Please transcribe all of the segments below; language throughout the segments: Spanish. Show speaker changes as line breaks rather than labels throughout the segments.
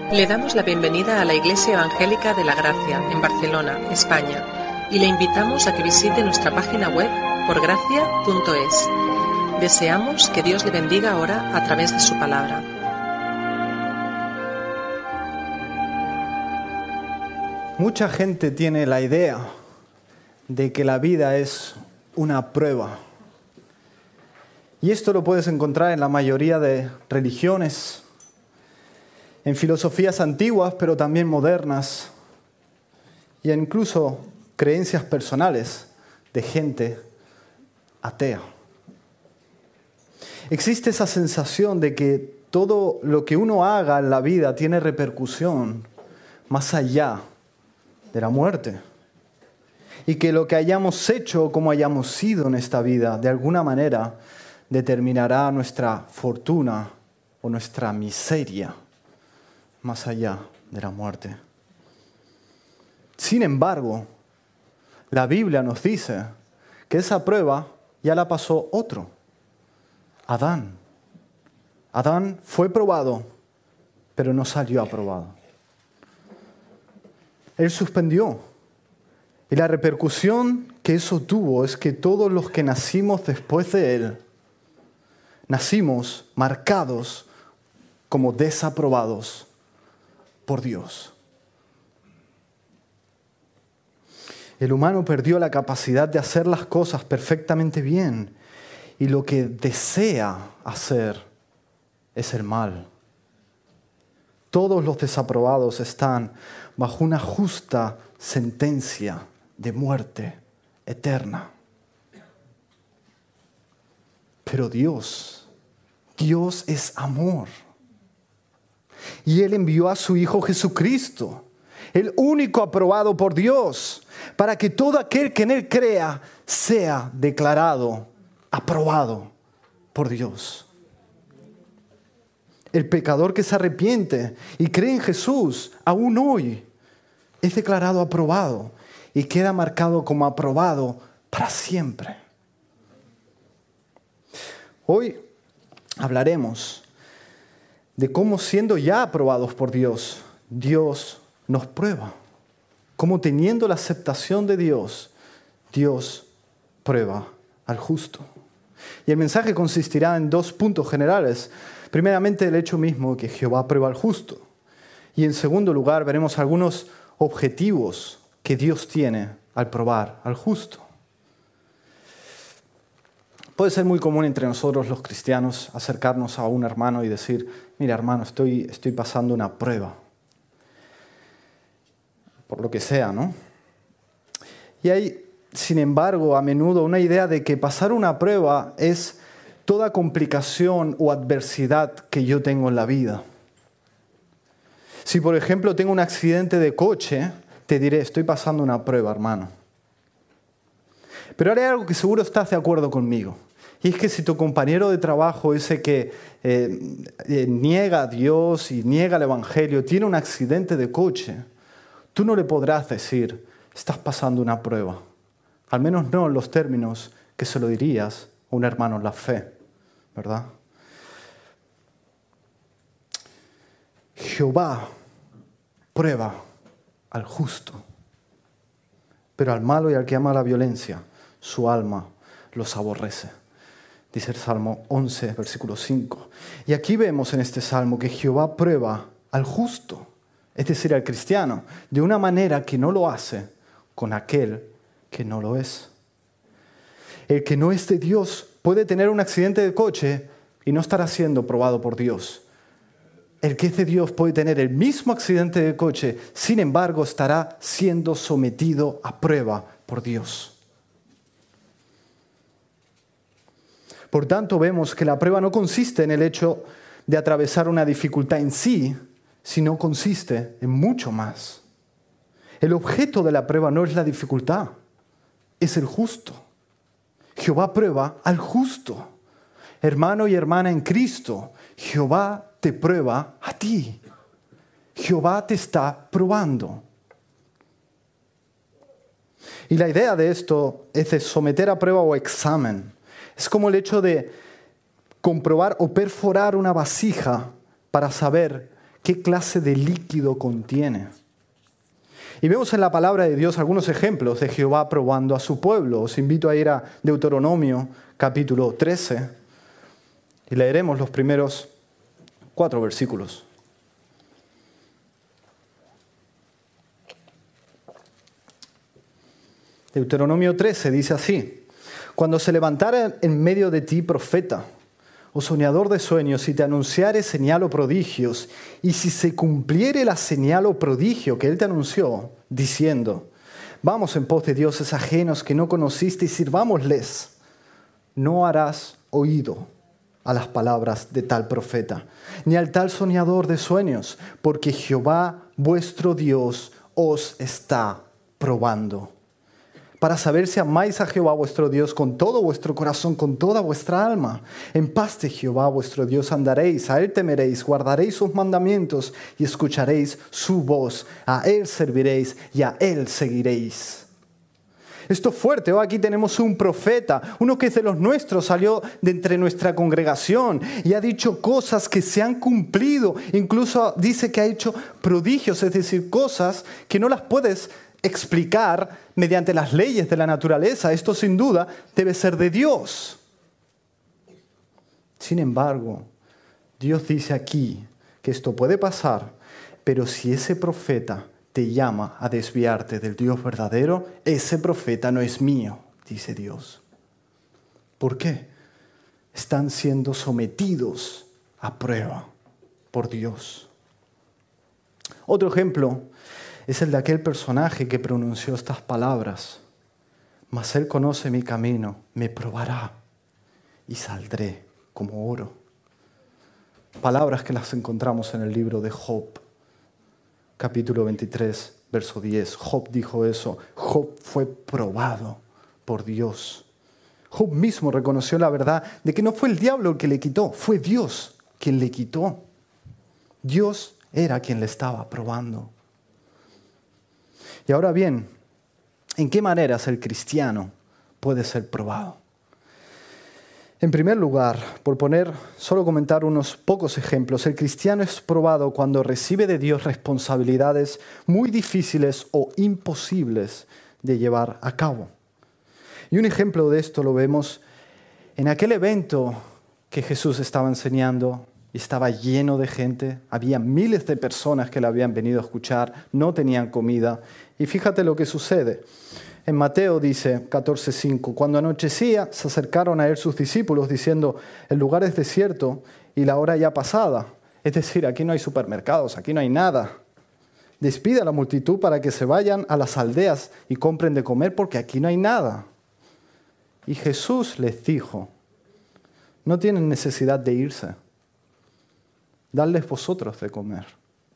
Le damos la bienvenida a la Iglesia Evangélica de la Gracia, en Barcelona, España, y le invitamos a que visite nuestra página web porgracia.es. Deseamos que Dios le bendiga ahora a través de su palabra.
Mucha gente tiene la idea de que la vida es una prueba. Y esto lo puedes encontrar en la mayoría de religiones, en filosofías antiguas, pero también modernas, y incluso creencias personales de gente atea. Existe esa sensación de que todo lo que uno haga en la vida tiene repercusión más allá de la muerte. Y que lo que hayamos hecho o como hayamos sido en esta vida, de alguna manera, determinará nuestra fortuna o nuestra miseria más allá de la muerte. Sin embargo, la Biblia nos dice que esa prueba ya la pasó otro, Adán. Adán fue probado, pero no salió aprobado. Él suspendió. Y la repercusión que eso tuvo es que todos los que nacimos después de él, nacimos marcados como desaprobados por Dios. El humano perdió la capacidad de hacer las cosas perfectamente bien y lo que desea hacer es el mal. Todos los desaprobados están bajo una justa sentencia de muerte eterna. Pero Dios es amor. Y Él envió a su Hijo Jesucristo, el único aprobado por Dios, para que todo aquel que en Él crea sea declarado aprobado por Dios. El pecador que se arrepiente y cree en Jesús, aún hoy, es declarado aprobado y queda marcado como aprobado para siempre. Hoy hablaremos de cómo, siendo ya aprobados por Dios, Dios nos prueba. Cómo, teniendo la aceptación de Dios, Dios prueba al justo. Y el mensaje consistirá en 2 puntos generales. Primeramente, el hecho mismo que Jehová prueba al justo. Y en segundo lugar, veremos algunos objetivos que Dios tiene al probar al justo. Puede ser muy común entre nosotros los cristianos acercarnos a un hermano y decir: mira, hermano, estoy pasando una prueba. Por lo que sea, ¿no? Y hay, sin embargo, a menudo una idea de que pasar una prueba es toda complicación o adversidad que yo tengo en la vida. Si, por ejemplo, tengo un accidente de coche, te diré: estoy pasando una prueba, hermano. Pero hay algo que seguro estás de acuerdo conmigo. Y es que si tu compañero de trabajo, ese que niega a Dios y niega el Evangelio, tiene un accidente de coche, tú no le podrás decir: estás pasando una prueba. Al menos no en los términos que se lo dirías a un hermano en la fe, ¿verdad? Jehová prueba al justo, pero al malo y al que ama la violencia, su alma los aborrece. Dice el Salmo 11, versículo 5. Y aquí vemos en este Salmo que Jehová prueba al justo, es decir, al cristiano, de una manera que no lo hace con aquel que no lo es. El que no es de Dios puede tener un accidente de coche y no estará siendo probado por Dios. El que es de Dios puede tener el mismo accidente de coche, sin embargo, estará siendo sometido a prueba por Dios. Por tanto, vemos que la prueba no consiste en el hecho de atravesar una dificultad en sí, sino consiste en mucho más. El objeto de la prueba no es la dificultad, es el justo. Jehová prueba al justo. Hermano y hermana en Cristo, Jehová te prueba a ti. Jehová te está probando. Y la idea de esto es de someter a prueba o examen. Es como el hecho de comprobar o perforar una vasija para saber qué clase de líquido contiene. Y vemos en la palabra de Dios algunos ejemplos de Jehová probando a su pueblo. Os invito a ir a Deuteronomio capítulo 13 y leeremos los primeros 4 versículos. Deuteronomio 13 dice así: cuando se levantara en medio de ti profeta o soñador de sueños, y te anunciare señal o prodigios, y si se cumpliere la señal o prodigio que él te anunció, diciendo, vamos en pos de dioses ajenos que no conociste y sirvámosles, no harás oído a las palabras de tal profeta, ni al tal soñador de sueños, porque Jehová vuestro Dios os está probando, para saber si amáis a Jehová vuestro Dios con todo vuestro corazón, con toda vuestra alma. En paz de Jehová vuestro Dios andaréis, a él temeréis, guardaréis sus mandamientos y escucharéis su voz. A él serviréis y a él seguiréis. Esto es fuerte. Aquí tenemos un profeta, uno que es de los nuestros, salió de entre nuestra congregación y ha dicho cosas que se han cumplido. Incluso dice que ha hecho prodigios, es decir, cosas que no las puedes explicar mediante las leyes de la naturaleza. Esto sin duda debe ser de Dios. Sin embargo, Dios dice aquí que esto puede pasar, pero si ese profeta te llama a desviarte del Dios verdadero, ese profeta no es mío, dice Dios. ¿Por qué? Están siendo sometidos a prueba por Dios. Otro ejemplo es el de aquel personaje que pronunció estas palabras: mas él conoce mi camino, me probará y saldré como oro. Palabras que las encontramos en el libro de Job, capítulo 23, verso 10. Job dijo eso. Job fue probado por Dios. Job mismo reconoció la verdad de que no fue el diablo el que le quitó, fue Dios quien le quitó. Dios era quien le estaba probando. Y ahora bien, ¿en qué maneras el cristiano puede ser probado? En primer lugar, por solo comentar unos pocos ejemplos, el cristiano es probado cuando recibe de Dios responsabilidades muy difíciles o imposibles de llevar a cabo. Y un ejemplo de esto lo vemos en aquel evento que Jesús estaba enseñando y estaba lleno de gente. Había miles de personas que le habían venido a escuchar, no tenían comida. Y fíjate lo que sucede. En Mateo dice 14:5, cuando anochecía se acercaron a él sus discípulos diciendo, el lugar es desierto y la hora ya pasada. Es decir, aquí no hay supermercados, aquí no hay nada. Despide a la multitud para que se vayan a las aldeas y compren de comer porque aquí no hay nada. Y Jesús les dijo, no tienen necesidad de irse. Dadles vosotros de comer.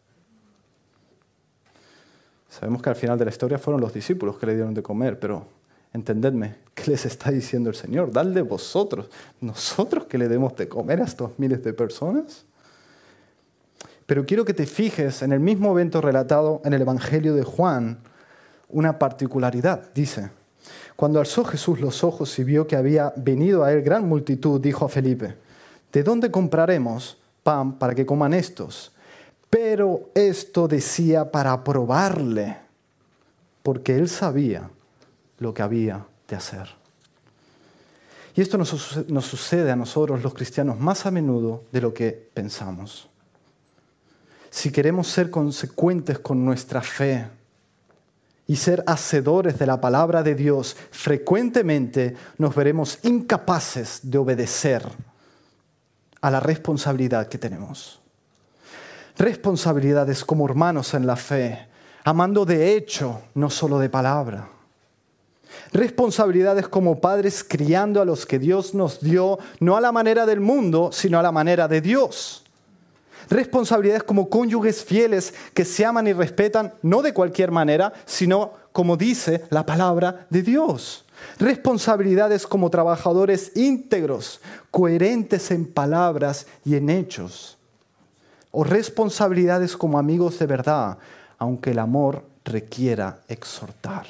Sabemos que al final de la historia fueron los discípulos que le dieron de comer, pero entendedme, ¿qué les está diciendo el Señor? Dadle vosotros, nosotros que le demos de comer a estos miles de personas. Pero quiero que te fijes en el mismo evento relatado en el Evangelio de Juan, una particularidad. Dice, cuando alzó Jesús los ojos y vio que había venido a él gran multitud, dijo a Felipe, ¿de dónde compraremos pan para que coman estos? Pero esto decía para probarle, porque él sabía lo que había de hacer. Y esto nos sucede a nosotros los cristianos más a menudo de lo que pensamos. Si queremos ser consecuentes con nuestra fe y ser hacedores de la palabra de Dios, frecuentemente nos veremos incapaces de obedecer a la responsabilidad que tenemos. Responsabilidades como hermanos en la fe, amando de hecho, no solo de palabra. Responsabilidades como padres criando a los que Dios nos dio, no a la manera del mundo, sino a la manera de Dios. Responsabilidades como cónyuges fieles que se aman y respetan, no de cualquier manera, sino como dice la palabra de Dios. Responsabilidades como trabajadores íntegros, coherentes en palabras y en hechos. O responsabilidades como amigos de verdad, aunque el amor requiera exhortar.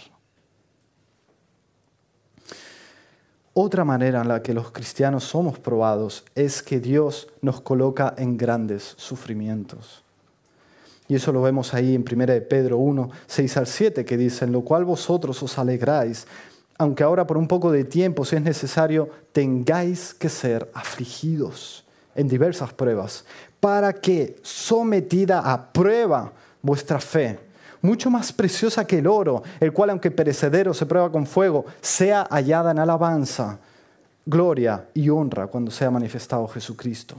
Otra manera en la que los cristianos somos probados es que Dios nos coloca en grandes sufrimientos. Y eso lo vemos ahí en 1 de Pedro 1, 6 al 7, que dice: en lo cual vosotros os alegráis, aunque ahora por un poco de tiempo, si es necesario, tengáis que ser afligidos en diversas pruebas, para que, sometida a prueba vuestra fe, mucho más preciosa que el oro, el cual aunque perecedero se prueba con fuego, sea hallada en alabanza, gloria y honra cuando sea manifestado Jesucristo.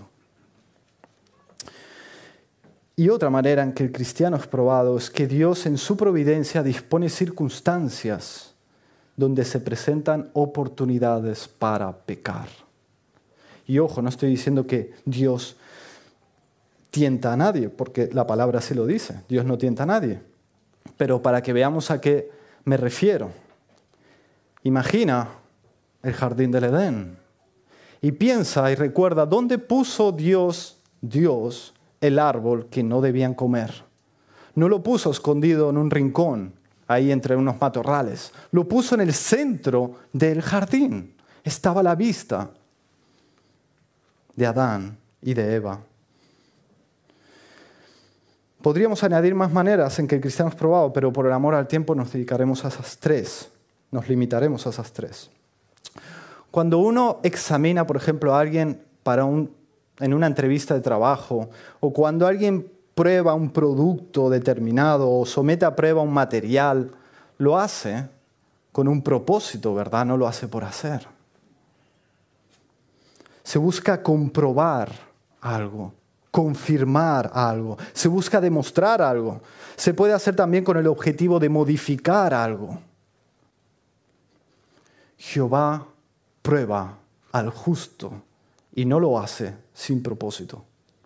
Y otra manera en que el cristiano es probado es que Dios en su providencia dispone circunstancias donde se presentan oportunidades para pecar. Y ojo, no estoy diciendo que Dios tienta a nadie, porque la palabra así lo dice, Dios no tienta a nadie. Pero para que veamos a qué me refiero, imagina el jardín del Edén y piensa y recuerda dónde puso Dios el árbol que no debían comer. No lo puso escondido en un rincón, ahí entre unos matorrales. Lo puso en el centro del jardín. Estaba a la vista de Adán y de Eva. Podríamos añadir más maneras en que el cristiano es probado, pero por el amor al tiempo nos dedicaremos a esas tres. Nos limitaremos a esas tres. Cuando uno examina, por ejemplo, a alguien en una entrevista de trabajo, o cuando alguien prueba un producto determinado o somete a prueba un material, lo hace con un propósito, ¿verdad? No lo hace por hacer. Se busca comprobar algo, confirmar algo, se busca demostrar algo. Se puede hacer también con el objetivo de modificar algo. Jehová prueba al justo y no lo hace sin propósito.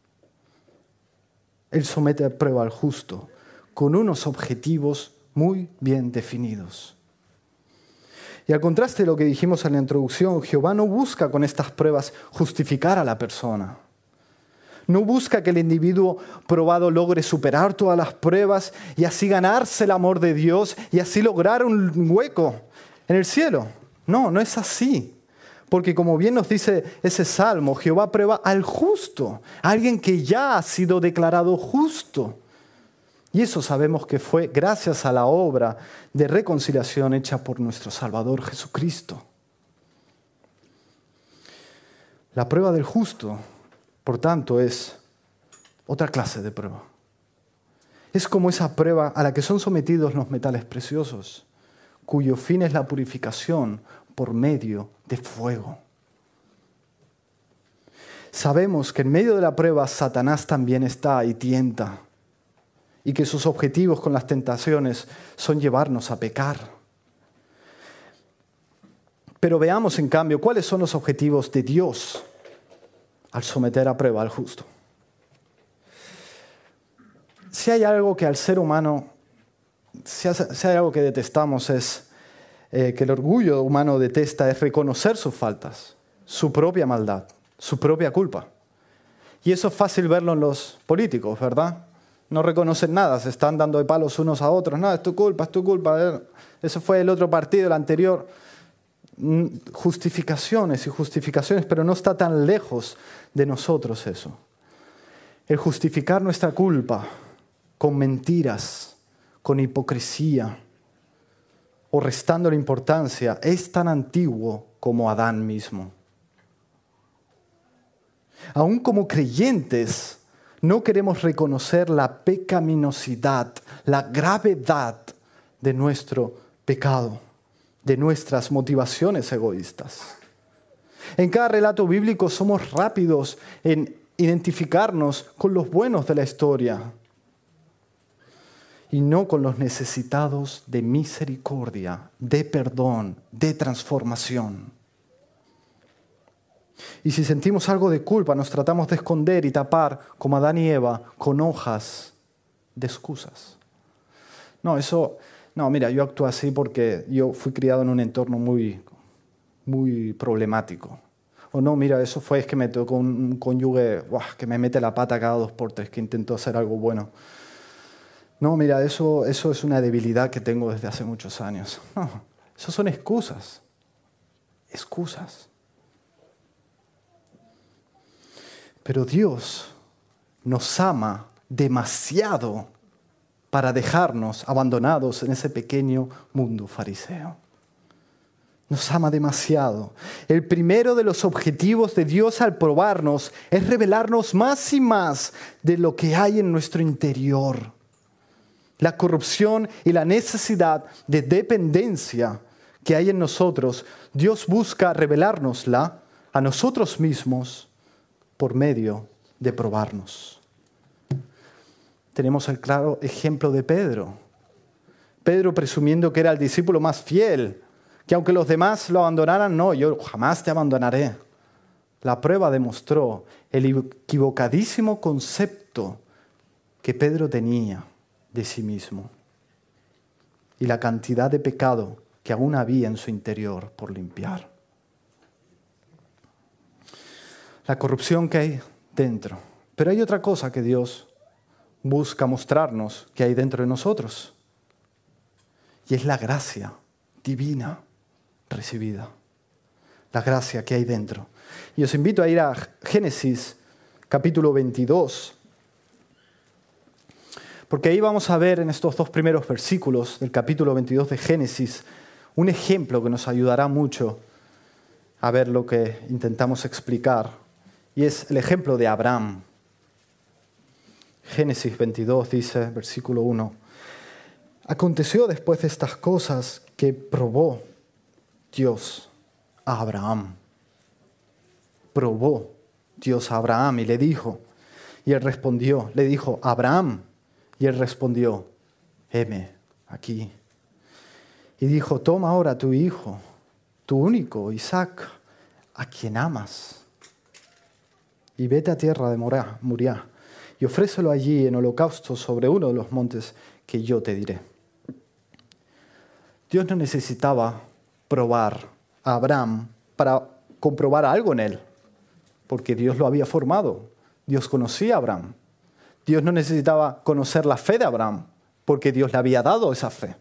Él somete a prueba al justo con unos objetivos muy bien definidos. Y al contraste de lo que dijimos en la introducción, Jehová no busca con estas pruebas justificar a la persona. No busca que el individuo probado logre superar todas las pruebas y así ganarse el amor de Dios y así lograr un hueco en el cielo. No, no es así. Porque como bien nos dice ese salmo, Jehová prueba al justo, a alguien que ya ha sido declarado justo. Y eso sabemos que fue gracias a la obra de reconciliación hecha por nuestro Salvador Jesucristo. La prueba del justo, por tanto, es otra clase de prueba. Es como esa prueba a la que son sometidos los metales preciosos, cuyo fin es la purificación por medio de fuego. Sabemos que en medio de la prueba Satanás también está y tienta, y que sus objetivos con las tentaciones son llevarnos a pecar. Pero veamos en cambio cuáles son los objetivos de Dios al someter a prueba al justo. Si hay algo que al ser humano, si hay algo que detestamos es que el orgullo humano detesta es reconocer sus faltas, su propia maldad, su propia culpa. Y eso es fácil verlo en los políticos, ¿verdad? No reconocen nada, se están dando de palos unos a otros. No, es tu culpa, eso fue el otro partido, el anterior. Justificaciones y justificaciones, pero no está tan lejos de nosotros eso. El justificar nuestra culpa con mentiras, con hipocresía, o restando la importancia, es tan antiguo como Adán mismo. Aún como creyentes, no queremos reconocer la pecaminosidad, la gravedad de nuestro pecado, de nuestras motivaciones egoístas. En cada relato bíblico somos rápidos en identificarnos con los buenos de la historia y no con los necesitados de misericordia, de perdón, de transformación. Y si sentimos algo de culpa, nos tratamos de esconder y tapar, como Adán y Eva, con hojas de excusas. Mira, yo actúo así porque yo fui criado en un entorno muy problemático. O no, mira, eso fue es que me tocó un cónyuge que me mete la pata cada 2 por 3, que intentó hacer algo bueno. No, mira, eso es una debilidad que tengo desde hace muchos años. No, eso son excusas. Excusas. Pero Dios nos ama demasiado para dejarnos abandonados en ese pequeño mundo fariseo. Nos ama demasiado. El primero de los objetivos de Dios al probarnos es revelarnos más y más de lo que hay en nuestro interior. La corrupción y la necesidad de dependencia que hay en nosotros, Dios busca revelárnosla a nosotros mismos por medio de probarnos. Tenemos el claro ejemplo de Pedro. Pedro presumiendo que era el discípulo más fiel, que aunque los demás lo abandonaran, no, yo jamás te abandonaré. La prueba demostró el equivocadísimo concepto que Pedro tenía de sí mismo y la cantidad de pecado que aún había en su interior por limpiar. La corrupción que hay dentro. Pero hay otra cosa que Dios busca mostrarnos que hay dentro de nosotros. Y es la gracia divina recibida. La gracia que hay dentro. Y os invito a ir a Génesis capítulo 22. Porque ahí vamos a ver en estos dos primeros versículos del capítulo 22 de Génesis un ejemplo que nos ayudará mucho a ver lo que intentamos explicar. Y es el ejemplo de Abraham. Génesis 22 dice, versículo 1. Aconteció después de estas cosas que probó Dios a Abraham. Probó Dios a Abraham y le dijo, y él respondió, le dijo, Abraham, y él respondió, heme aquí. Y dijo, toma ahora tu hijo, tu único, Isaac, a quien amas, y vete a tierra de Moriah, y ofrécelo allí en holocausto sobre uno de los montes que yo te diré. Dios no necesitaba probar a Abraham para comprobar algo en él, porque Dios lo había formado. Dios conocía a Abraham. Dios no necesitaba conocer la fe de Abraham, porque Dios le había dado esa fe.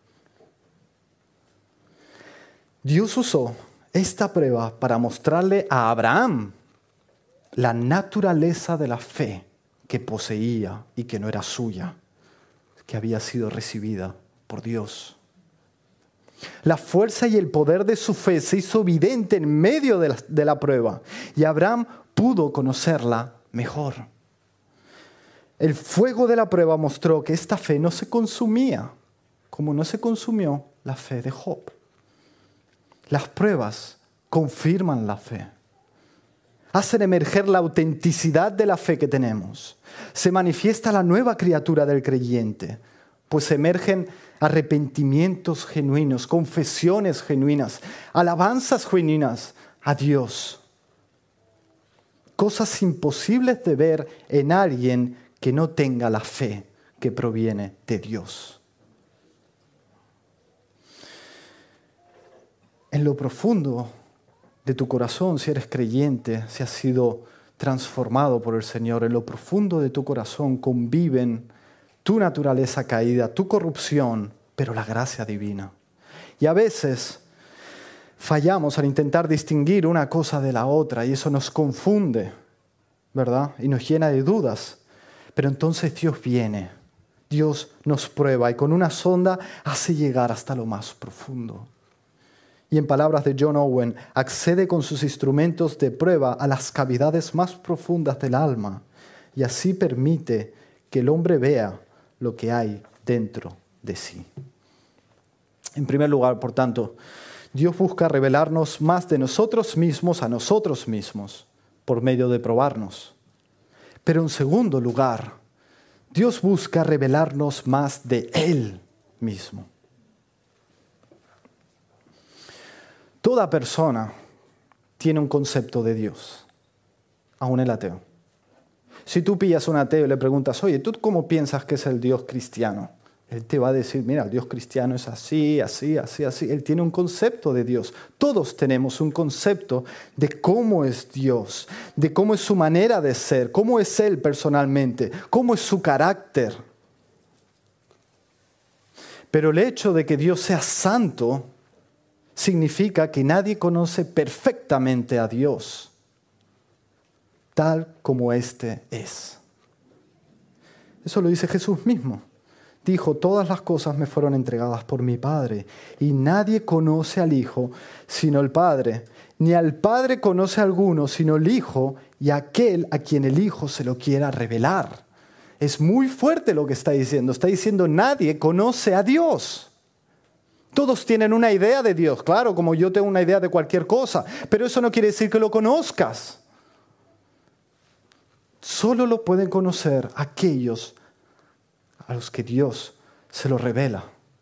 Dios usó esta prueba para mostrarle a Abraham la naturaleza de la fe que poseía y que no era suya, que había sido recibida por Dios. La fuerza y el poder de su fe se hizo evidente en medio de la prueba y Abraham pudo conocerla mejor. El fuego de la prueba mostró que esta fe no se consumía, como no se consumió la fe de Job. Las pruebas confirman la fe. Hacen emerger la autenticidad de la fe que tenemos. Se manifiesta la nueva criatura del creyente, pues emergen arrepentimientos genuinos, confesiones genuinas, alabanzas genuinas a Dios. Cosas imposibles de ver en alguien que no tenga la fe que proviene de Dios. En lo profundo de tu corazón, si eres creyente, si has sido transformado por el Señor, en lo profundo de tu corazón conviven tu naturaleza caída, tu corrupción, pero la gracia divina. Y a veces fallamos al intentar distinguir una cosa de la otra y eso nos confunde, ¿verdad? Y nos llena de dudas. Pero entonces Dios viene, Dios nos prueba y con una sonda hace llegar hasta lo más profundo. Y en palabras de John Owen, accede con sus instrumentos de prueba a las cavidades más profundas del alma y así permite que el hombre vea lo que hay dentro de sí. En primer lugar, por tanto, Dios busca revelarnos más de nosotros mismos a nosotros mismos por medio de probarnos. Pero en segundo lugar, Dios busca revelarnos más de Él mismo. Toda persona tiene un concepto de Dios, aún el ateo. Si tú pillas a un ateo y le preguntas, oye, ¿tú cómo piensas que es el Dios cristiano? Él te va a decir, mira, el Dios cristiano es así, así, así, así. Él tiene un concepto de Dios. Todos tenemos un concepto de cómo es Dios, de cómo es su manera de ser, cómo es Él personalmente, cómo es su carácter. Pero el hecho de que Dios sea santo significa que nadie conoce perfectamente a Dios, tal como éste es. Eso lo dice Jesús mismo. Dijo, todas las cosas me fueron entregadas por mi Padre, y nadie conoce al Hijo sino el Padre, ni al Padre conoce a alguno sino el Hijo y aquel a quien el Hijo se lo quiera revelar. Es muy fuerte lo que está diciendo. Está diciendo, nadie conoce a Dios. Todos tienen una idea de Dios, claro, como yo tengo una idea de cualquier cosa, pero eso no quiere decir que lo conozcas. Solo lo pueden conocer aquellos a los que Dios se lo revela.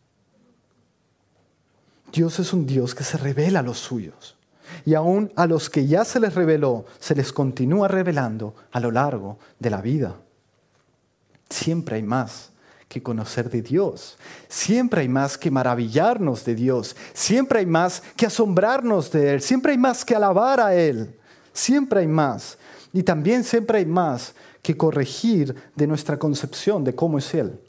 Dios es un Dios que se revela a los suyos. Y aún a los que ya se les reveló, se les continúa revelando a lo largo de la vida. Siempre hay más que conocer de Dios. Siempre hay más que maravillarnos de Dios. Siempre hay más que asombrarnos de Él. Siempre hay más que alabar a Él. Siempre hay más. Y también siempre hay más que corregir de nuestra concepción de cómo es Él.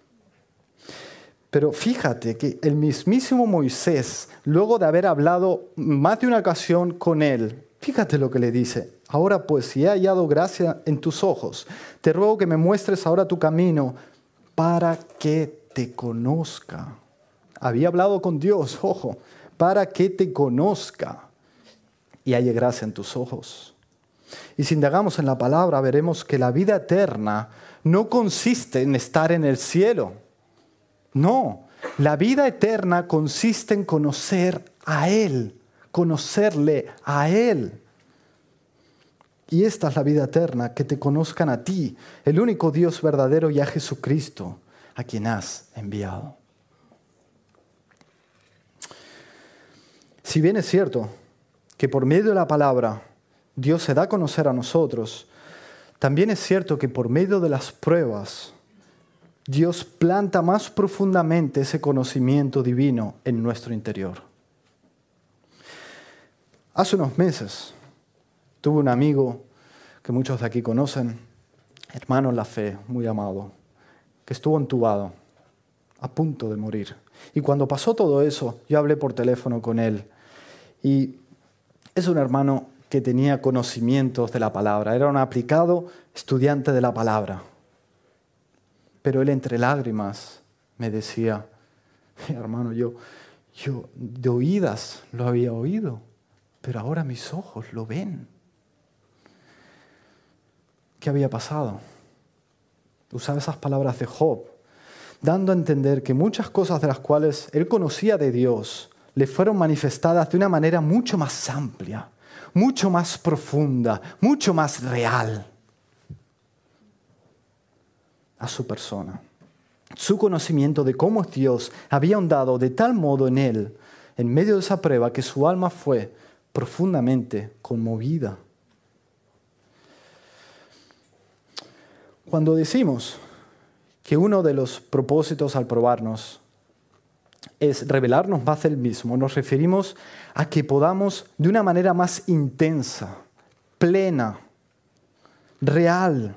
Pero fíjate que el mismísimo Moisés, luego de haber hablado más de una ocasión con Él, fíjate lo que le dice. Ahora pues, si he hallado gracia en tus ojos, te ruego que me muestres ahora tu camino para que te conozca. Había hablado con Dios, ojo, para que te conozca y halle gracia en tus ojos. Y si indagamos en la palabra, veremos que la vida eterna no consiste en estar en el cielo. No, la vida eterna consiste en conocer a Él, conocerle a Él. Y esta es la vida eterna, que te conozcan a ti, el único Dios verdadero, y a Jesucristo, a quien has enviado. Si bien es cierto que por medio de la palabra Dios se da a conocer a nosotros, también es cierto que por medio de las pruebas Dios planta más profundamente ese conocimiento divino en nuestro interior. Hace unos meses tuve un amigo que muchos de aquí conocen, hermano en la fe, muy amado, que estuvo entubado, a punto de morir. Y cuando pasó todo eso, yo hablé por teléfono con él. Y es un hermano que tenía conocimientos de la palabra, era un aplicado estudiante de la palabra. Pero él entre lágrimas me decía, hermano, yo de oídas lo había oído, pero ahora mis ojos lo ven. ¿Qué había pasado? Usaba esas palabras de Job, dando a entender que muchas cosas de las cuales él conocía de Dios le fueron manifestadas de una manera mucho más amplia, mucho más profunda, mucho más real a su persona. Su conocimiento de cómo es Dios había ahondado de tal modo en él, en medio de esa prueba, que su alma fue profundamente conmovida. Cuando decimos que uno de los propósitos al probarnos es revelarnos más del mismo, nos referimos a que podamos de una manera más intensa, plena, real,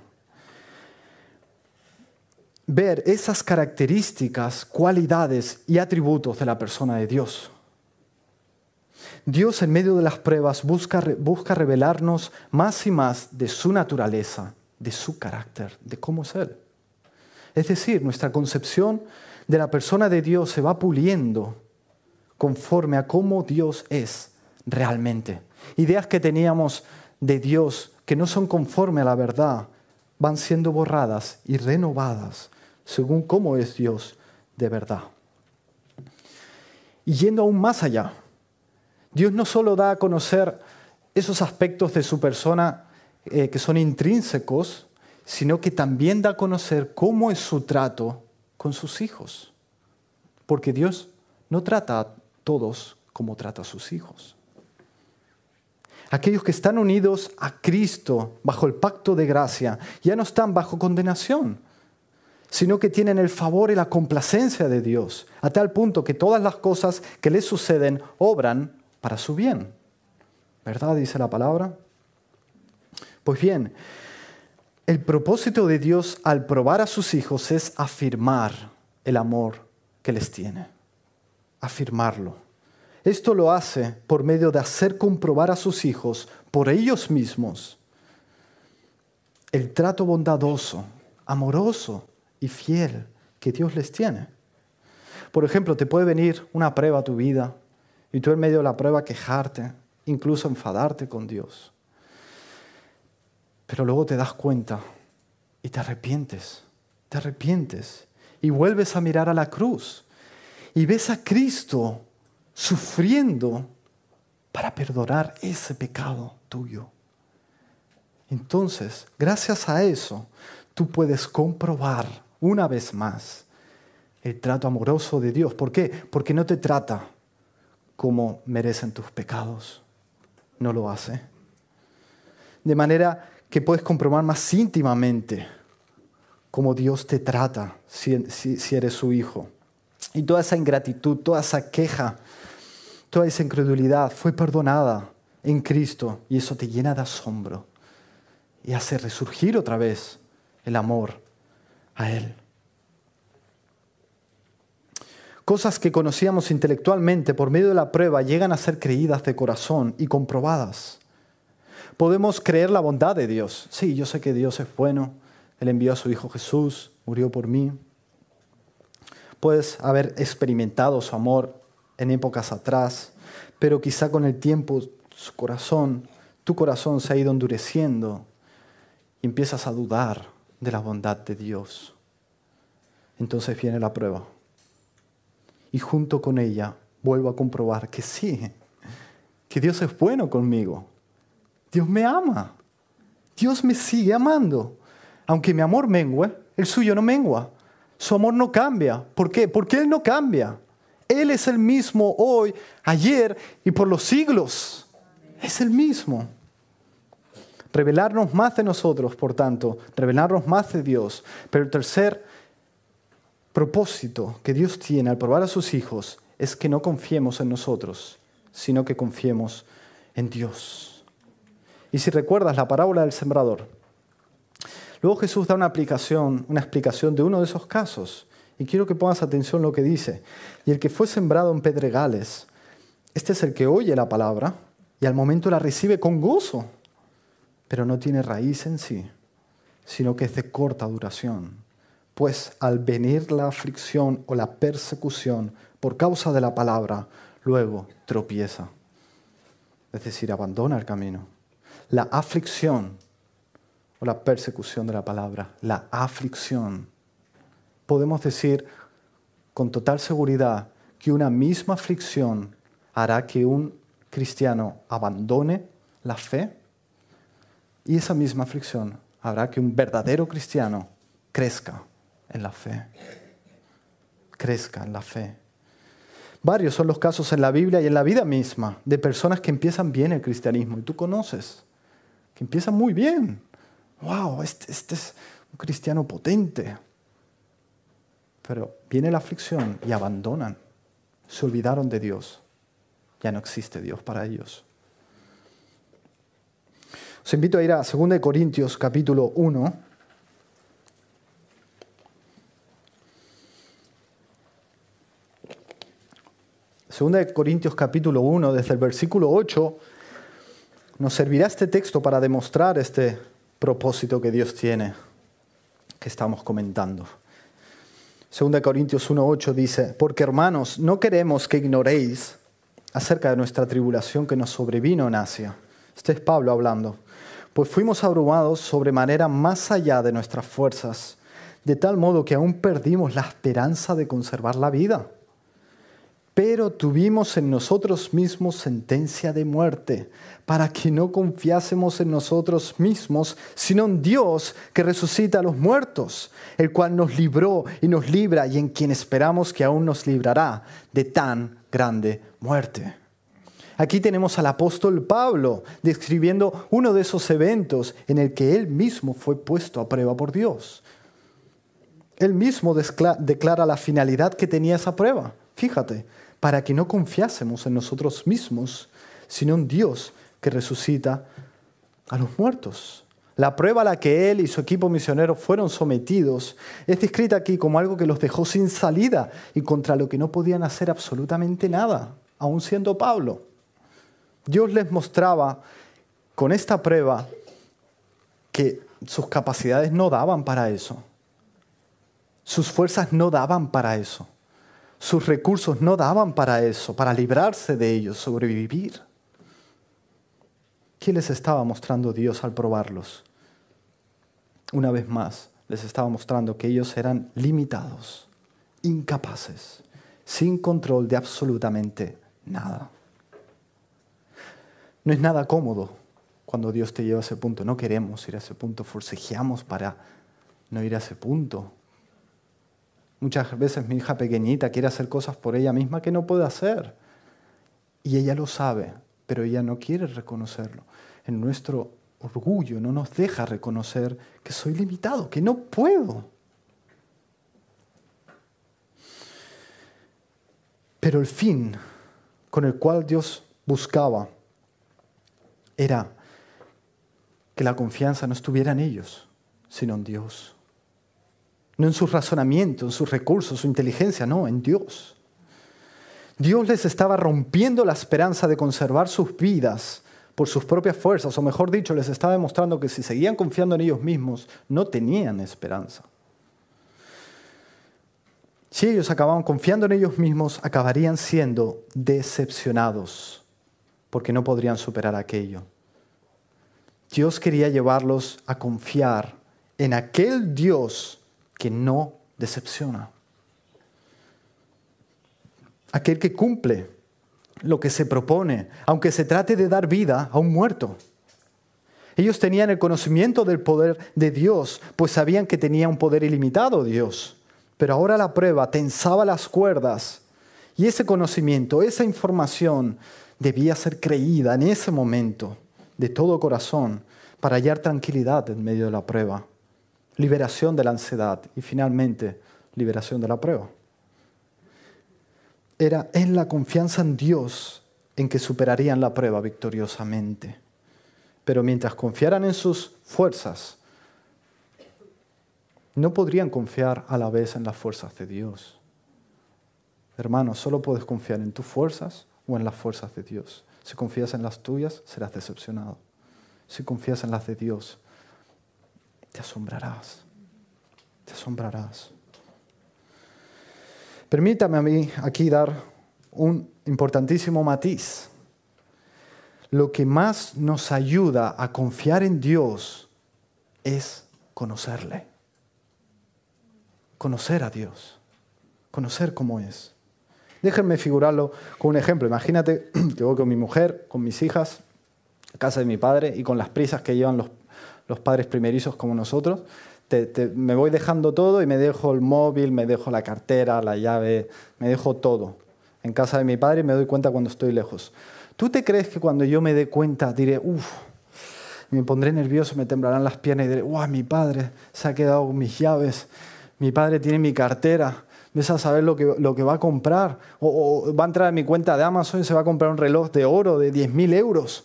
ver esas características, cualidades y atributos de la persona de Dios. Dios en medio de las pruebas busca revelarnos más y más de su naturaleza, de su carácter, de cómo es Él. Es decir, nuestra concepción de la persona de Dios se va puliendo conforme a cómo Dios es realmente. Ideas que teníamos de Dios que no son conforme a la verdad van siendo borradas y renovadas según cómo es Dios de verdad. Y yendo aún más allá, Dios no solo da a conocer esos aspectos de su persona que son intrínsecos, sino que también da a conocer cómo es su trato con sus hijos. Porque Dios no trata a todos como trata a sus hijos. Aquellos que están unidos a Cristo bajo el pacto de gracia ya no están bajo condenación, sino que tienen el favor y la complacencia de Dios, a tal punto que todas las cosas que les suceden obran para su bien. ¿Verdad? Dice la palabra. Pues bien, el propósito de Dios al probar a sus hijos es afirmar el amor que les tiene. Afirmarlo. Esto lo hace por medio de hacer comprobar a sus hijos por ellos mismos el trato bondadoso, amoroso y fiel que Dios les tiene. Por ejemplo, te puede venir una prueba a tu vida y tú en medio de la prueba quejarte, incluso enfadarte con Dios. Pero luego te das cuenta y te arrepientes y vuelves a mirar a la cruz y ves a Cristo sufriendo para perdonar ese pecado tuyo. Entonces, gracias a eso, tú puedes comprobar una vez más el trato amoroso de Dios. ¿Por qué? Porque no te trata como merecen tus pecados. No lo hace. De manera que puedes comprobar más íntimamente cómo Dios te trata si eres su hijo. Y toda esa ingratitud, toda esa queja, toda esa incredulidad fue perdonada en Cristo. Y eso te llena de asombro y hace resurgir otra vez el amor a Él. Cosas que conocíamos intelectualmente por medio de la prueba llegan a ser creídas de corazón y comprobadas. Podemos creer la bondad de Dios. Sí, yo sé que Dios es bueno. Él envió a su Hijo Jesús, murió por mí. Puedes haber experimentado su amor en épocas atrás, pero quizá con el tiempo tu corazón se ha ido endureciendo y empiezas a dudar de la bondad de Dios. Entonces viene la prueba. Y junto con ella vuelvo a comprobar que sí, que Dios es bueno conmigo. Dios me ama. Dios me sigue amando. Aunque mi amor mengue, el suyo no mengua. Su amor no cambia. ¿Por qué? Porque Él no cambia. Él es el mismo hoy, ayer y por los siglos. Es el mismo. Revelarnos más de nosotros, por tanto, revelarnos más de Dios. Pero el tercer propósito que Dios tiene al probar a sus hijos es que no confiemos en nosotros, sino que confiemos en Dios. Y si recuerdas la parábola del sembrador, luego Jesús da una explicación de uno de esos casos. Y quiero que pongas atención a lo que dice. Y el que fue sembrado en pedregales, este es el que oye la palabra y al momento la recibe con gozo, pero no tiene raíz en sí, sino que es de corta duración. Pues al venir la aflicción o la persecución por causa de la palabra, luego tropieza. Es decir, abandona el camino. La aflicción o la persecución de la palabra, la aflicción. Podemos decir con total seguridad que una misma aflicción hará que un cristiano abandone la fe y esa misma aflicción hará que un verdadero cristiano crezca en la fe. Crezca en la fe. Varios son los casos en la Biblia y en la vida misma de personas que empiezan bien el cristianismo. Y tú conoces, que empiezan muy bien. ¡Wow! Este es un cristiano potente. Pero viene la aflicción y abandonan. Se olvidaron de Dios. Ya no existe Dios para ellos. Os invito a ir a 2 Corintios capítulo 1. 2 Corintios capítulo 1, desde el versículo 8, nos servirá este texto para demostrar este propósito que Dios tiene, que estamos comentando. 2 Corintios 1:8 dice: porque hermanos, no queremos que ignoréis acerca de nuestra tribulación que nos sobrevino en Asia. Este es Pablo hablando. Pues fuimos abrumados sobremanera más allá de nuestras fuerzas, de tal modo que aún perdimos la esperanza de conservar la vida. Pero tuvimos en nosotros mismos sentencia de muerte, para que no confiásemos en nosotros mismos, sino en Dios que resucita a los muertos, el cual nos libró y nos libra y en quien esperamos que aún nos librará de tan grande muerte. Aquí tenemos al apóstol Pablo describiendo uno de esos eventos en el que él mismo fue puesto a prueba por Dios. Él mismo declara la finalidad que tenía esa prueba. Fíjate, para que no confiásemos en nosotros mismos, sino en Dios que resucita a los muertos. La prueba a la que él y su equipo misionero fueron sometidos es descrita aquí como algo que los dejó sin salida y contra lo que no podían hacer absolutamente nada, aun siendo Pablo. Dios les mostraba con esta prueba que sus capacidades no daban para eso. Sus fuerzas no daban para eso. Sus recursos no daban para eso, para librarse de ellos, sobrevivir. ¿Qué les estaba mostrando Dios al probarlos? Una vez más, les estaba mostrando que ellos eran limitados, incapaces, sin control de absolutamente nada. No es nada cómodo cuando Dios te lleva a ese punto. No queremos ir a ese punto, forcejeamos para no ir a ese punto. Muchas veces mi hija pequeñita quiere hacer cosas por ella misma que no puede hacer. Y ella lo sabe, pero ella no quiere reconocerlo. En nuestro orgullo no nos deja reconocer que soy limitado, que no puedo. Pero el fin con el cual Dios buscaba era que la confianza no estuviera en ellos, sino en Dios. No en sus razonamientos, en sus recursos, su inteligencia, no, en Dios. Dios les estaba rompiendo la esperanza de conservar sus vidas por sus propias fuerzas, o mejor dicho, les estaba demostrando que si seguían confiando en ellos mismos, no tenían esperanza. Si ellos acababan confiando en ellos mismos, acabarían siendo decepcionados, porque no podrían superar aquello. Dios quería llevarlos a confiar en aquel Dios que no decepciona. Aquel que cumple lo que se propone, aunque se trate de dar vida a un muerto. Ellos tenían el conocimiento del poder de Dios, pues sabían que tenía un poder ilimitado Dios. Pero ahora la prueba tensaba las cuerdas y ese conocimiento, esa información debía ser creída en ese momento de todo corazón para hallar tranquilidad en medio de la prueba, liberación de la ansiedad y finalmente liberación de la prueba. Era en la confianza en Dios en que superarían la prueba victoriosamente. Pero mientras confiaran en sus fuerzas, no podrían confiar a la vez en las fuerzas de Dios. Hermano, solo puedes confiar en tus fuerzas o en las fuerzas de Dios. Si confías en las tuyas, serás decepcionado. Si confías en las de Dios, te asombrarás. Te asombrarás. Permítame a mí aquí dar un importantísimo matiz. Lo que más nos ayuda a confiar en Dios es conocerle. Conocer a Dios. Conocer cómo es. Déjenme figurarlo con un ejemplo. Imagínate que voy con mi mujer, con mis hijas, a casa de mi padre y con las prisas que llevan los padres primerizos como nosotros. Me voy dejando todo y me dejo el móvil, me dejo la cartera, la llave, me dejo todo en casa de mi padre y me doy cuenta cuando estoy lejos. ¿Tú te crees que cuando yo me dé cuenta diré, me pondré nervioso, me temblarán las piernas y diré, mi padre se ha quedado con mis llaves, mi padre tiene mi cartera, ves a saber lo que va a comprar, o va a entrar a mi cuenta de Amazon y se va a comprar un reloj de oro de 10.000 euros?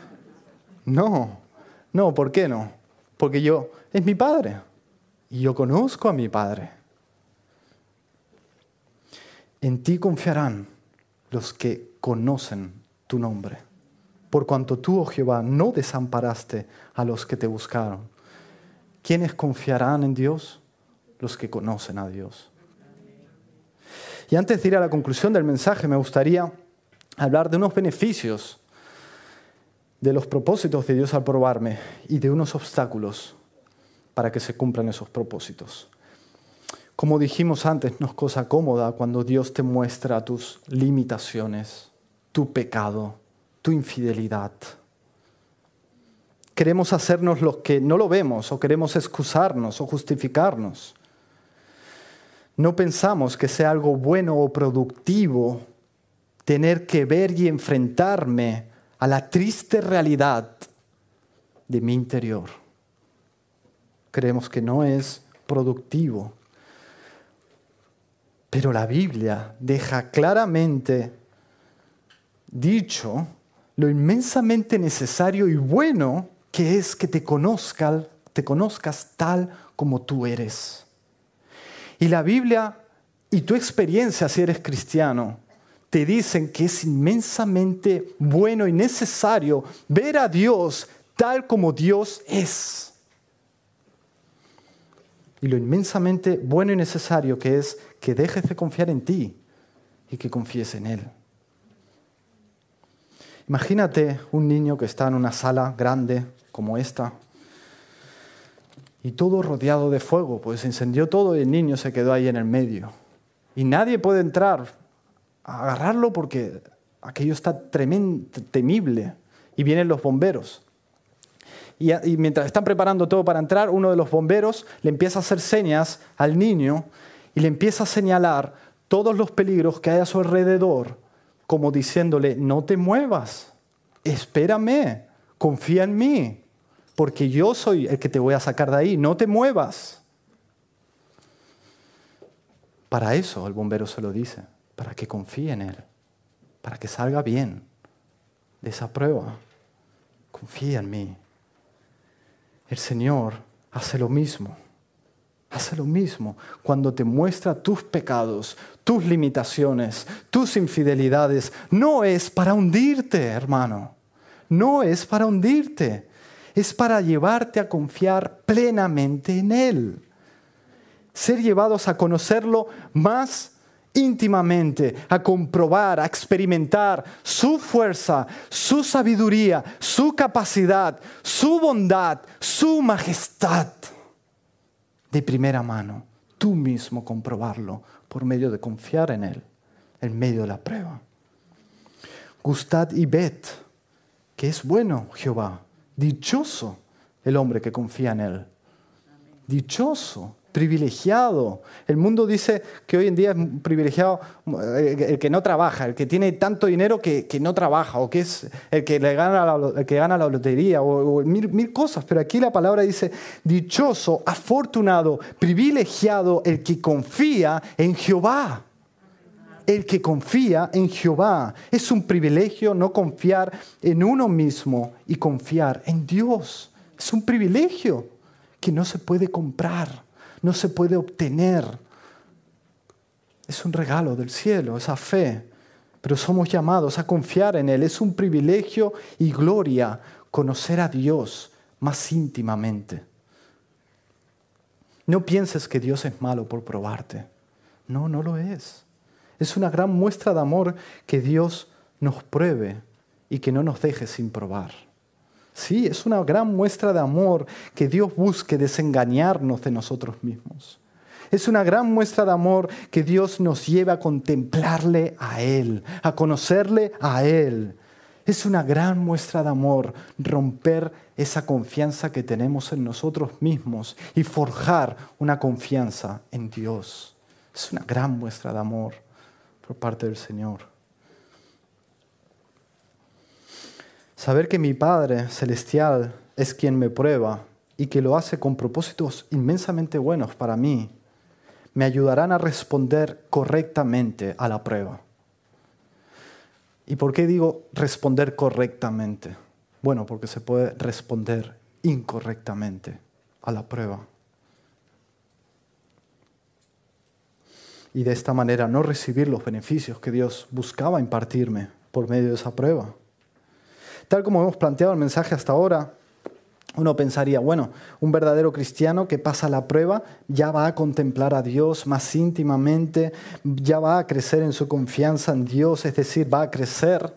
No, ¿por qué no? Porque es mi padre y yo conozco a mi padre. En ti confiarán los que conocen tu nombre, por cuanto tú, oh Jehová, no desamparaste a los que te buscaron. ¿Quiénes confiarán en Dios? Los que conocen a Dios. Y antes de ir a la conclusión del mensaje, me gustaría hablar de unos beneficios de los propósitos de Dios al probarme y de unos obstáculos para que se cumplan esos propósitos. Como dijimos antes, no es cosa cómoda cuando Dios te muestra tus limitaciones, tu pecado, tu infidelidad. Queremos hacernos los que no lo vemos o queremos excusarnos o justificarnos. No pensamos que sea algo bueno o productivo tener que ver y enfrentarme a la triste realidad de mi interior. Creemos que no es productivo. Pero la Biblia deja claramente dicho lo inmensamente necesario y bueno que es que te conozcas tal como tú eres. Y la Biblia y tu experiencia, si eres cristiano, te dicen que es inmensamente bueno y necesario ver a Dios tal como Dios es. y lo inmensamente bueno y necesario que es que dejes de confiar en ti y que confíes en Él. Imagínate un niño que está en una sala grande como esta y todo rodeado de fuego, pues se incendió todo y el niño se quedó ahí en el medio. Y nadie puede entrar a agarrarlo porque aquello está temible. Y vienen los bomberos. Y mientras están preparando todo para entrar, uno de los bomberos le empieza a hacer señas al niño y le empieza a señalar todos los peligros que hay a su alrededor, como diciéndole, no te muevas, espérame, confía en mí, porque yo soy el que te voy a sacar de ahí, no te muevas. Para eso el bombero se lo dice, para que confíe en Él, para que salga bien de esa prueba. Confía en mí. El Señor hace lo mismo. Hace lo mismo cuando te muestra tus pecados, tus limitaciones, tus infidelidades. No es para hundirte, hermano. No es para hundirte. Es para llevarte a confiar plenamente en Él. Ser llevados a conocerlo más íntimamente, a comprobar, a experimentar su fuerza, su sabiduría, su capacidad, su bondad, su majestad. De primera mano, tú mismo comprobarlo por medio de confiar en Él, en medio de la prueba. Gustad y ved, que es bueno Jehová, dichoso el hombre que confía en Él. Dichoso, privilegiado. El mundo dice que hoy en día es privilegiado el que no trabaja, el que tiene tanto dinero que no trabaja, o que es el que gana la lotería, o mil cosas. Pero aquí la palabra dice, dichoso, afortunado, privilegiado el que confía en Jehová. El que confía en Jehová. Es un privilegio no confiar en uno mismo y confiar en Dios. Es un privilegio que no se puede comprar. No se puede obtener. Es un regalo del cielo, esa fe. Pero somos llamados a confiar en Él. Es un privilegio y gloria conocer a Dios más íntimamente. No pienses que Dios es malo por probarte. No, no lo es. Es una gran muestra de amor que Dios nos pruebe y que no nos deje sin probar. Sí, es una gran muestra de amor que Dios busque desengañarnos de nosotros mismos. Es una gran muestra de amor que Dios nos lleve a contemplarle a Él, a conocerle a Él. Es una gran muestra de amor romper esa confianza que tenemos en nosotros mismos y forjar una confianza en Dios. Es una gran muestra de amor por parte del Señor. Saber que mi Padre Celestial es quien me prueba y que lo hace con propósitos inmensamente buenos para mí, me ayudarán a responder correctamente a la prueba. ¿Y por qué digo responder correctamente? Bueno, porque se puede responder incorrectamente a la prueba. Y de esta manera no recibir los beneficios que Dios buscaba impartirme por medio de esa prueba. Tal como hemos planteado el mensaje hasta ahora, uno pensaría, bueno, un verdadero cristiano que pasa la prueba ya va a contemplar a Dios más íntimamente, ya va a crecer en su confianza en Dios, es decir, va a crecer.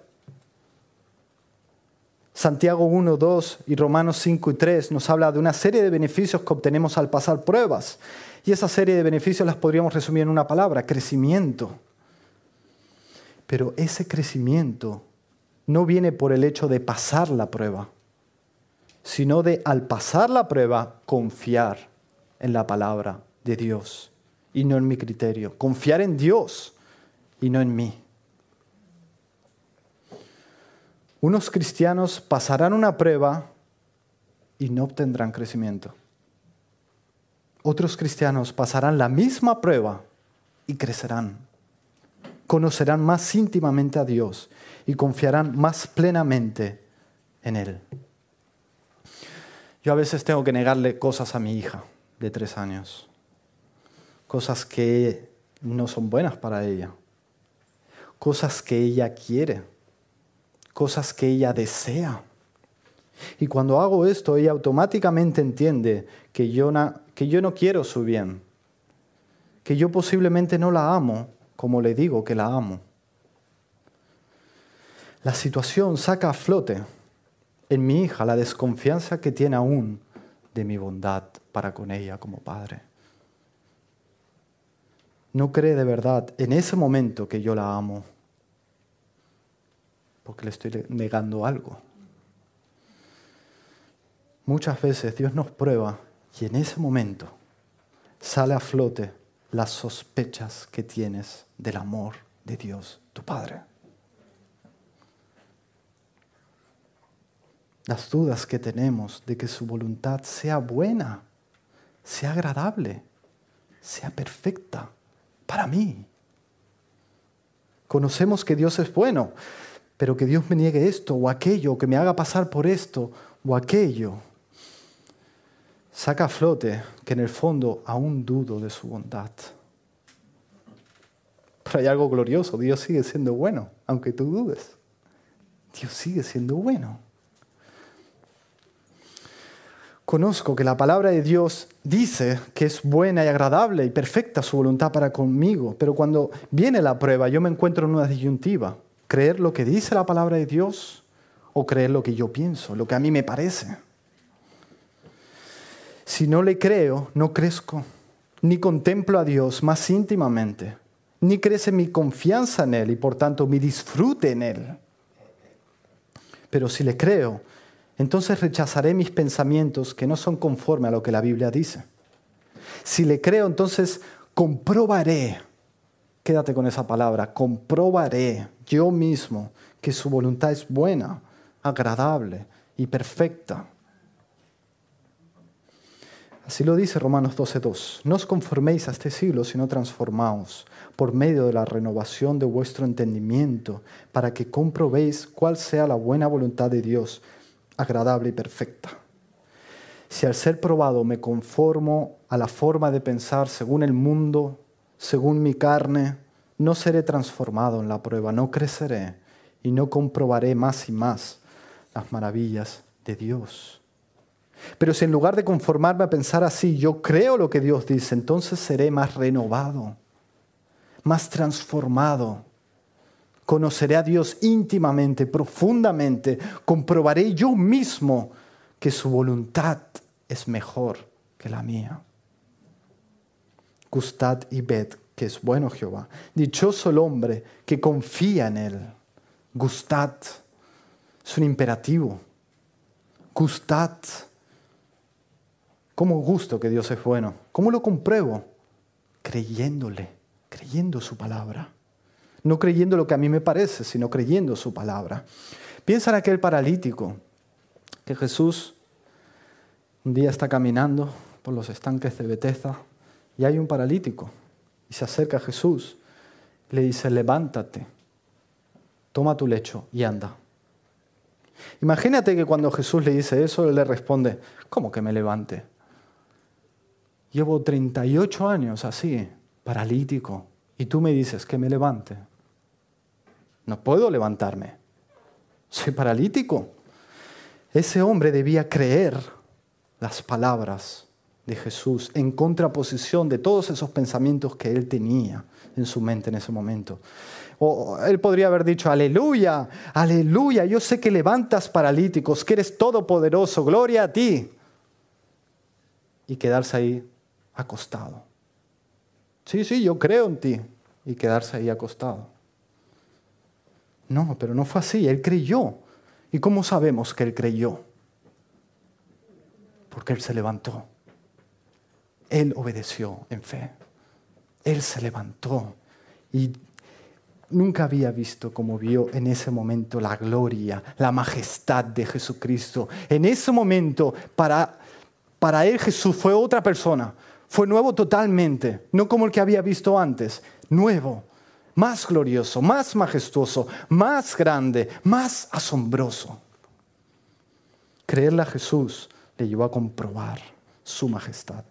Santiago 1, 2 y Romanos 5 y 3 nos habla de una serie de beneficios que obtenemos al pasar pruebas. Y esa serie de beneficios las podríamos resumir en una palabra, crecimiento. Pero ese crecimiento no viene por el hecho de pasar la prueba, sino de, al pasar la prueba, confiar en la palabra de Dios y no en mi criterio. Confiar en Dios y no en mí. Unos cristianos pasarán una prueba y no obtendrán crecimiento. Otros cristianos pasarán la misma prueba y crecerán. Conocerán más íntimamente a Dios y confiarán más plenamente en Él. Yo a veces tengo que negarle cosas a mi hija de 3 años. Cosas que no son buenas para ella. Cosas que ella quiere. Cosas que ella desea. Y cuando hago esto, ella automáticamente entiende que yo no quiero su bien, que yo posiblemente no la amo como le digo que la amo. La situación saca a flote en mi hija la desconfianza que tiene aún de mi bondad para con ella como padre. No cree de verdad en ese momento que yo la amo, porque le estoy negando algo. Muchas veces Dios nos prueba y en ese momento sale a flote las sospechas que tienes del amor de Dios, tu Padre. Las dudas que tenemos de que su voluntad sea buena, sea agradable, sea perfecta para mí. Conocemos que Dios es bueno, pero que Dios me niegue esto o aquello, que me haga pasar por esto o aquello, saca a flote que en el fondo aún dudo de su bondad. Pero hay algo glorioso, Dios sigue siendo bueno, aunque tú dudes. Dios sigue siendo bueno. Conozco que la palabra de Dios dice que es buena y agradable y perfecta su voluntad para conmigo, pero cuando viene la prueba yo me encuentro en una disyuntiva. ¿Creer lo que dice la palabra de Dios o creer lo que yo pienso, lo que a mí me parece? Si no le creo, no crezco, ni contemplo a Dios más íntimamente, ni crece mi confianza en Él y por tanto mi disfrute en Él. Pero si le creo, entonces rechazaré mis pensamientos que no son conforme a lo que la Biblia dice. Si le creo, entonces comprobaré, quédate con esa palabra, comprobaré yo mismo que su voluntad es buena, agradable y perfecta. Así lo dice Romanos 12:2. No os conforméis a este siglo, sino transformaos por medio de la renovación de vuestro entendimiento, para que comprobéis cuál sea la buena voluntad de Dios, agradable y perfecta. Si al ser probado me conformo a la forma de pensar según el mundo, según mi carne, no seré transformado en la prueba, no creceré y no comprobaré más y más las maravillas de Dios. Pero si en lugar de conformarme a pensar así, yo creo lo que Dios dice, entonces seré más renovado, más transformado. Conoceré a Dios íntimamente, profundamente. Comprobaré yo mismo que su voluntad es mejor que la mía. Gustad y ved que es bueno Jehová. Dichoso el hombre que confía en Él. Gustad. Es un imperativo. Gustad. ¿Cómo gusto que Dios es bueno? ¿Cómo lo compruebo? Creyéndole, creyendo su palabra. No creyendo lo que a mí me parece, sino creyendo su palabra. Piensa en aquel paralítico que Jesús un día está caminando por los estanques de Betesda y hay un paralítico y se acerca a Jesús y le dice: levántate, toma tu lecho y anda. Imagínate que cuando Jesús le dice eso, él le responde: ¿cómo que me levante? Llevo 38 años así, paralítico, y tú me dices que me levante. No puedo levantarme. Soy paralítico. Ese hombre debía creer las palabras de Jesús en contraposición de todos esos pensamientos que él tenía en su mente en ese momento. O él podría haber dicho: aleluya, aleluya, yo sé que levantas paralíticos, que eres todopoderoso, gloria a ti. Y quedarse ahí acostado. Sí, yo creo en ti. Y quedarse ahí acostado. No, pero no fue así, él creyó. ¿Y cómo sabemos que él creyó? Porque él se levantó. Él obedeció en fe. Él se levantó y nunca había visto como vio en ese momento la gloria, la majestad de Jesucristo. En ese momento, para él Jesús fue otra persona. Fue nuevo totalmente, no como el que había visto antes. Nuevo, más glorioso, más majestuoso, más grande, más asombroso. Creerle a Jesús le llevó a comprobar su majestad.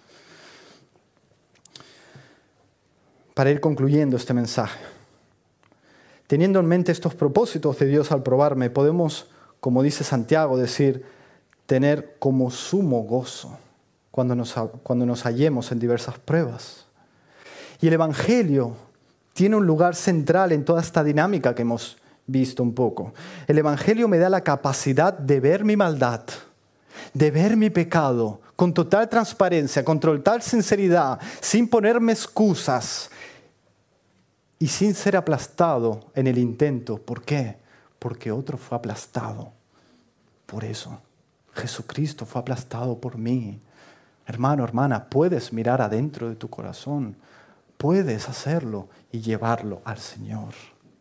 Para ir concluyendo este mensaje, teniendo en mente estos propósitos de Dios al probarme, podemos, como dice Santiago, decir, tener como sumo gozo cuando nos hallemos en diversas pruebas. Y el Evangelio tiene un lugar central en toda esta dinámica que hemos visto un poco. El Evangelio me da la capacidad de ver mi maldad, de ver mi pecado con total transparencia, con total sinceridad, sin ponerme excusas y sin ser aplastado en el intento. ¿Por qué? Porque otro fue aplastado. Por eso, Jesucristo fue aplastado por mí. Hermano, hermana, puedes mirar adentro de tu corazón. Puedes hacerlo y llevarlo al Señor.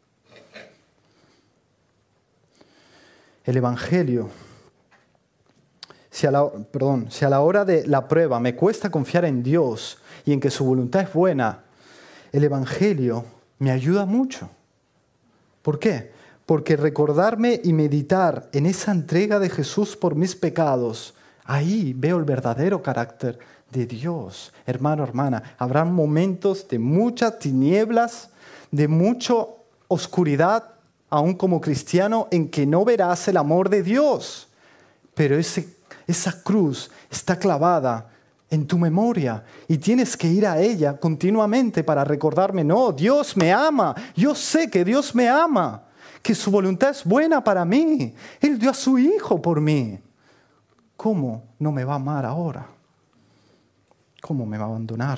El Evangelio, si a la hora de la prueba me cuesta confiar en Dios y en que su voluntad es buena, el Evangelio me ayuda mucho. ¿Por qué? Porque recordarme y meditar en esa entrega de Jesús por mis pecados, ahí veo el verdadero carácter de Dios. Hermano, hermana, habrá momentos de muchas tinieblas, de mucha oscuridad, aún como cristiano, en que no verás el amor de Dios. Pero esa cruz está clavada en tu memoria y tienes que ir a ella continuamente para recordarme, no, Dios me ama, yo sé que Dios me ama, que su voluntad es buena para mí. Él dio a su Hijo por mí. ¿Cómo no me va a amar ahora? ¿Cómo me va a abandonar?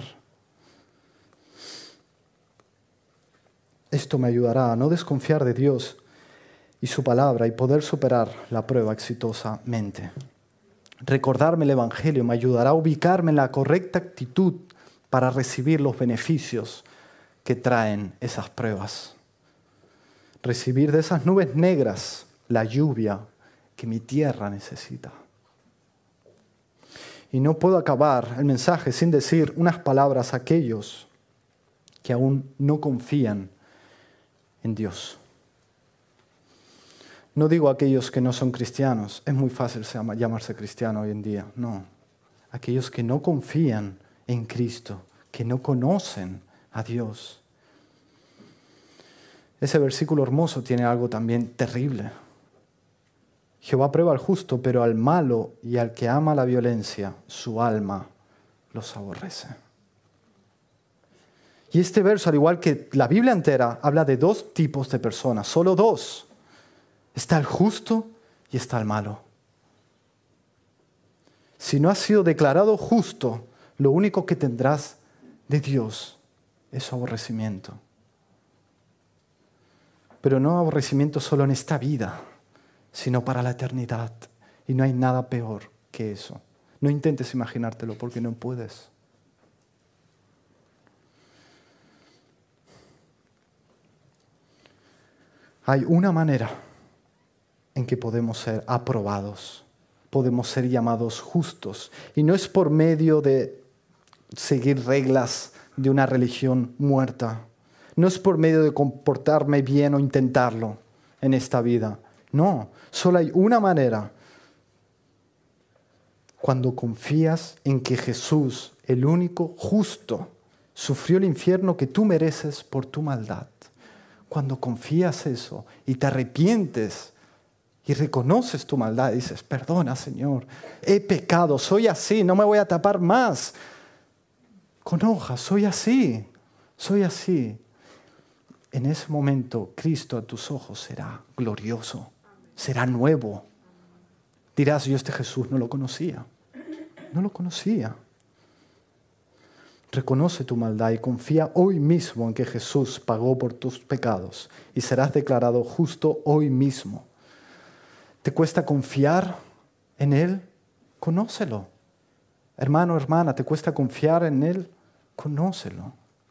Esto me ayudará a no desconfiar de Dios y su palabra y poder superar la prueba exitosamente. Recordarme el Evangelio me ayudará a ubicarme en la correcta actitud para recibir los beneficios que traen esas pruebas. Recibir de esas nubes negras la lluvia que mi tierra necesita. Y no puedo acabar el mensaje sin decir unas palabras a aquellos que aún no confían en Dios. No digo a aquellos que no son cristianos, es muy fácil llamarse cristiano hoy en día, no. Aquellos que no confían en Cristo, que no conocen a Dios. Ese versículo hermoso tiene algo también terrible. Jehová prueba al justo, pero al malo y al que ama la violencia, su alma los aborrece. Y este verso, al igual que la Biblia entera, habla de dos tipos de personas, solo dos. Está el justo y está el malo. Si no has sido declarado justo, lo único que tendrás de Dios es aborrecimiento. Pero no aborrecimiento solo en esta vida, sino para la eternidad. Y no hay nada peor que eso. No intentes imaginártelo porque no puedes. Hay una manera en que podemos ser aprobados, podemos ser llamados justos. Y no es por medio de seguir reglas de una religión muerta. No es por medio de comportarme bien o intentarlo en esta vida. No, solo hay una manera. Cuando confías en que Jesús, el único justo, sufrió el infierno que tú mereces por tu maldad. Cuando confías eso y te arrepientes y reconoces tu maldad y dices, perdona, Señor, he pecado, soy así, no me voy a tapar más con hojas, soy así. En ese momento, Cristo a tus ojos será glorioso, será nuevo. Dirás, yo este Jesús no lo conocía. Reconoce tu maldad y confía hoy mismo en que Jesús pagó por tus pecados y serás declarado justo hoy mismo. ¿Te cuesta confiar en Él? Conócelo. Hermano, hermana, ¿te cuesta confiar en Él? Conócelo.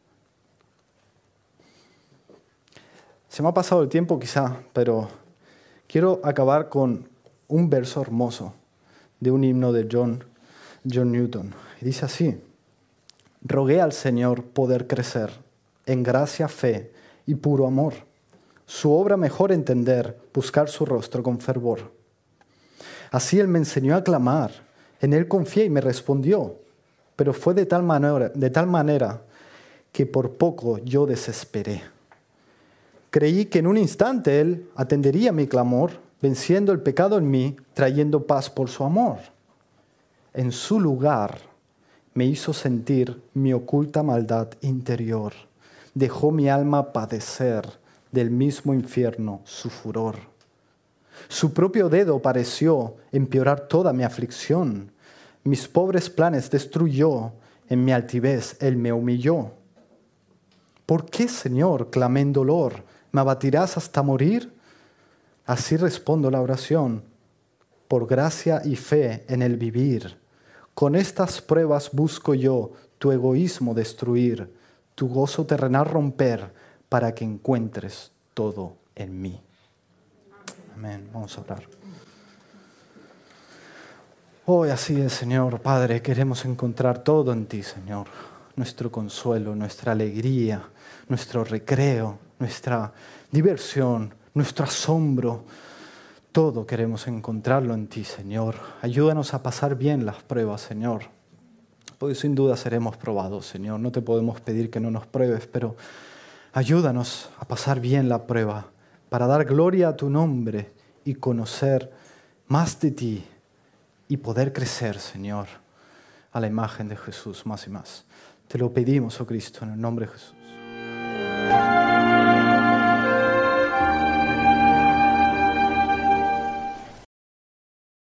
Se me ha pasado el tiempo quizá, pero quiero acabar con un verso hermoso de un himno de John Newton. Y dice así: rogué al Señor poder crecer en gracia, fe y puro amor, su obra mejor entender, buscar su rostro con fervor. Así Él me enseñó a clamar, en Él confié y me respondió, pero fue de tal manera que por poco yo desesperé. Creí que en un instante Él atendería mi clamor, venciendo el pecado en mí, trayendo paz por su amor. En su lugar me hizo sentir mi oculta maldad interior. Dejó mi alma padecer del mismo infierno su furor. Su propio dedo pareció empeorar toda mi aflicción. Mis pobres planes destruyó, en mi altivez él me humilló. ¿Por qué, Señor, clamé en dolor, me abatirás hasta morir? Así respondo la oración, por gracia y fe en el vivir. Con estas pruebas busco yo tu egoísmo destruir, tu gozo terrenal romper, para que encuentres todo en mí. Amén. Vamos a orar. Hoy así es, Señor, Padre, queremos encontrar todo en ti, Señor. Nuestro consuelo, nuestra alegría, nuestro recreo, nuestra diversión, nuestro asombro. Todo queremos encontrarlo en ti, Señor. Ayúdanos a pasar bien las pruebas, Señor. Hoy sin duda seremos probados, Señor. No te podemos pedir que no nos pruebes, pero ayúdanos a pasar bien la prueba para dar gloria a tu nombre y conocer más de ti y poder crecer, Señor, a la imagen de Jesús más y más. Te lo pedimos, oh Cristo, en el nombre de Jesús.